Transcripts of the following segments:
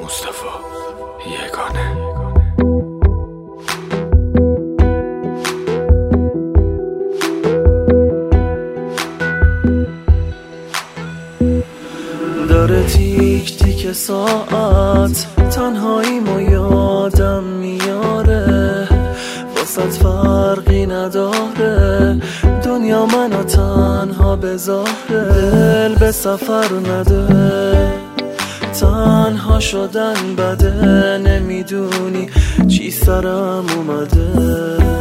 مصطفی یگانه. داره تیک تیک ساعت تنهاییمو یادم میاره، واسط فرقی نداره دنیا منو تنها بذاره. دل به سفر نده، تنها شدن بده، نمیدونی چی سرم اومده.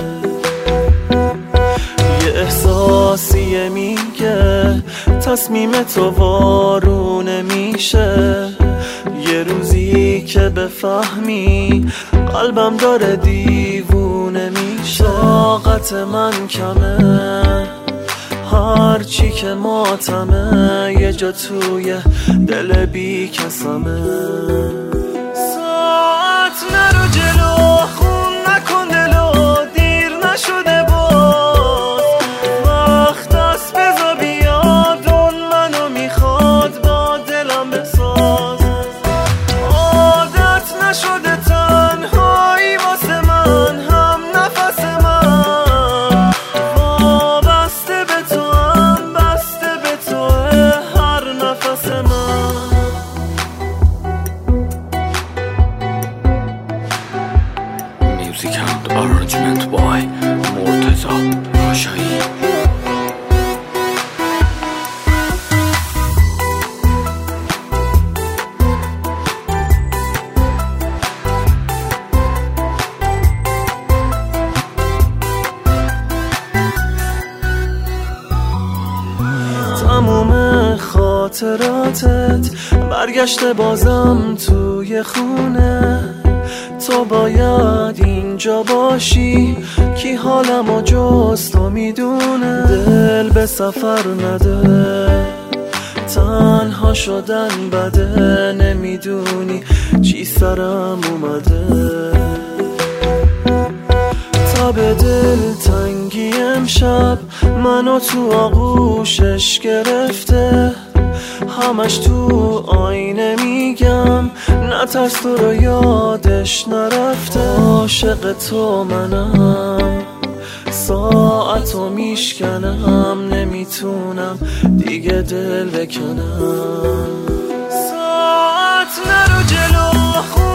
یه احساسیه میگه تصمیم تو وارونه میشه، یه روزی که بفهمی قلبم داره دیوونه میشه. طاقت من کمه، هرچی که ماتمه، یه جا توی دل بی کسمه. ساعت نرو جلو، خون نکن دلو، دیر نشده باز، وقت است بزا بیاد، اون منو میخواد با دلم بساز. عادت نشده تنهایی واسه من، هم نفس من وابسته به تو، هم بسته به تو هر نفس من. Music and arrangement by مرتضی راشایی. تموم خاطراتت برگشته بازم توی خونه، تو باید اینجا باشی، کی حالمو جز تو میدونه. دل به سفر نده، تنها شدن بده، نمیدونی چی سرم اومده. تب دل تنگی امشب منو تو آغوشش گرفته، همش تو آینه میگم نترس تو رو یادش نرفته. عاشق تو منم، ساعتو میشکنم، نمیتونم دیگه دل بکنم. ساعت نرو جلو،